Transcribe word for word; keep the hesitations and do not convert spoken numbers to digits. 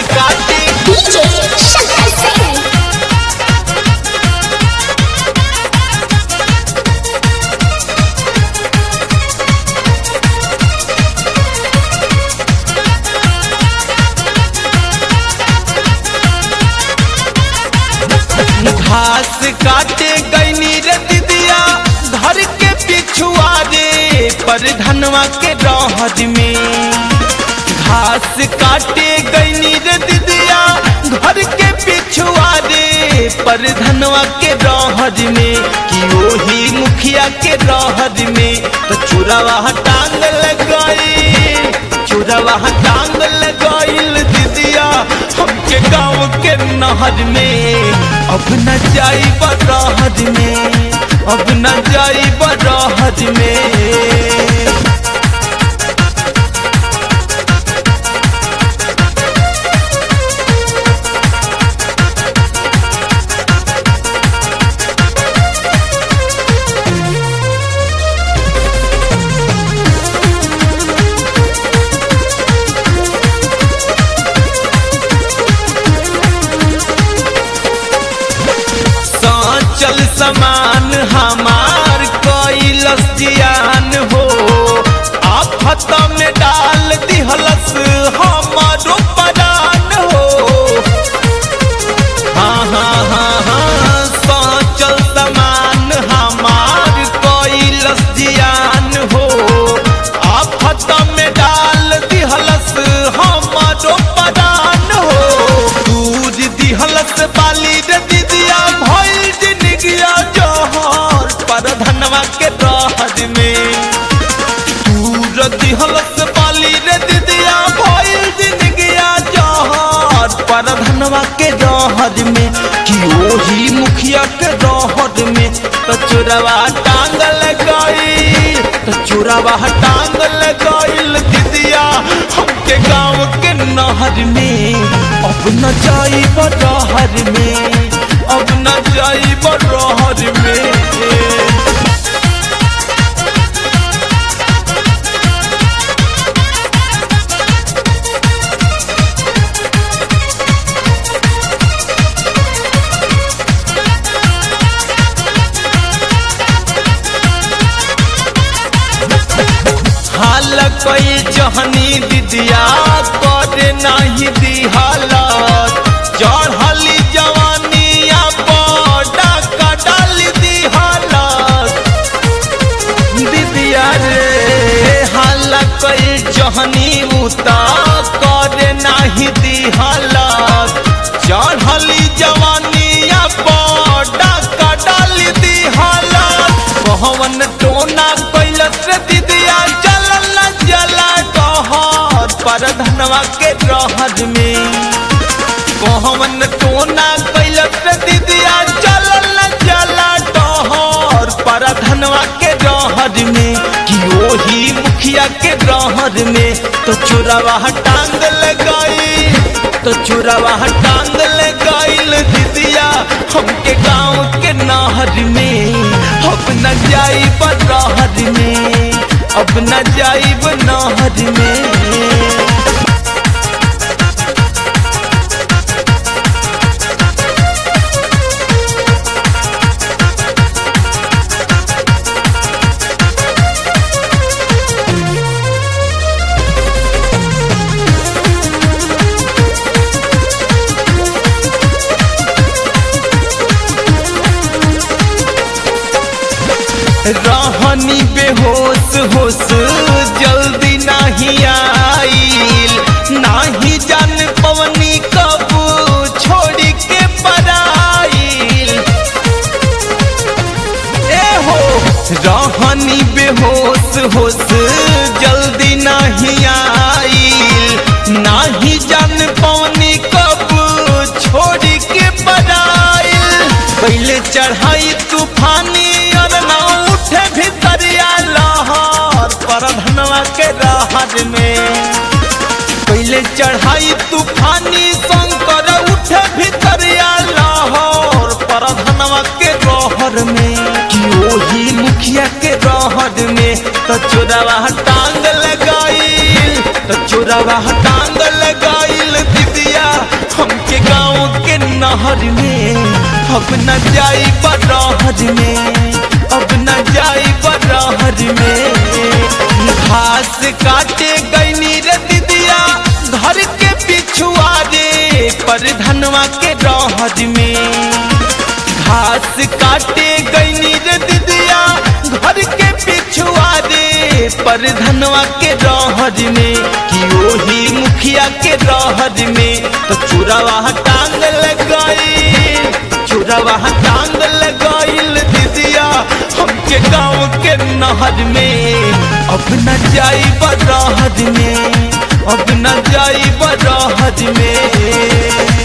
काटे डीजे शंकर सिंह। घास काटे गईनी रे दीदिया घर के पिछुआ रे पर धनवा के रहद में। घास काटे गईनी रे दीदिया घर के पिछुआ रे पर धनवा के रहद में कि ओही मुखिया के रहद में तो चुरावा टांग लगाई चुरावा टांग लगाइल दीदिया हमके गाँव के नहर में। अब न जाई बरहद में अब न जाई बरहद में। चल समान हमार कैलस जियान हो आफत में डाल दिहलस हमारो परान हो। हाँ हाँ हाँ हाँ चल समान हमार कैलस जियान हो आफत में डाल दिहलस हमारो परान हो। दूर दिहलस बाली रे दीदिया भइल जिंदगिया जहर पर धनवा के रहद में। दूर दिहलस बाली रे दीदिया भइल जिंदगिया जहर पर धनवा के रहद में कि ओही मुखिया के रहद में तो चोरवा टांग लगाई तो चोरवा टांग लगाइल दीदिया हमके गाँव के नहर में। अब न जाई बरहर में अब न जाई बरहर में। हाल कोई जहनी दीदिया करे नहीं दिहालत चढ़ली जवानिया बड़ा कडाल दिहालत दीदिया रे। हाल कोई जहनी उता करे नहीं दिहालत चढ़ली जवानिया बड़ा कडाल दिहालत। कहवन टोना कैलस रे दीदिया जलल जला कहर पर धनवा के रहद में। कहवन टोना कैलस रे दीदिया जलल जला कहर पर धनवा के रहद में कि ओही मुखिया के रहद में तो चोरवा टांग लगाई तो चोरवा टांग लगाइल दीदिया हमके गाँव के नहर में। अब न जाई बरहद में अब न जाई नहर में। रहनी बेहोश होश जल्दी नहीं आइल नहीं जान पवनी कब छोड़ के पराइल। ए हो रहनी बेहोश होश जल्दी नहीं आइल नहीं जान पवनी कब छोड़ के पराइल। पहले चढ़ाई तूफानी और ना उठे भितरिया लहर पर धनवा के रहर में। पहले चढ़ाई तूफानी शंकर उठे भितरिया लहर पर धनवा के रहर में कि ओही मुखिया के रहर में तो चोरवा टांग लगाइल तो चोरवा टांग लगाइल दीदिया हमके गाँव के नहर में अब न जाई बरहर में, अब न जाई बरहर में। घास काटे गईनी रे दीदिया घर के पिछुआ रे पर धनवा के रहर में। घास काटे गईनी रे दीदिया घर के पिछुआ रे पर धनवा के रहर में कि ओही मुखिया के रहर में। तो चुरावा टांग लगाई, चुरावा टांग लगाइल दीदिया हमके गाँव के नहर में। अब न जाई बरहर में, अब न जाई बरहर में।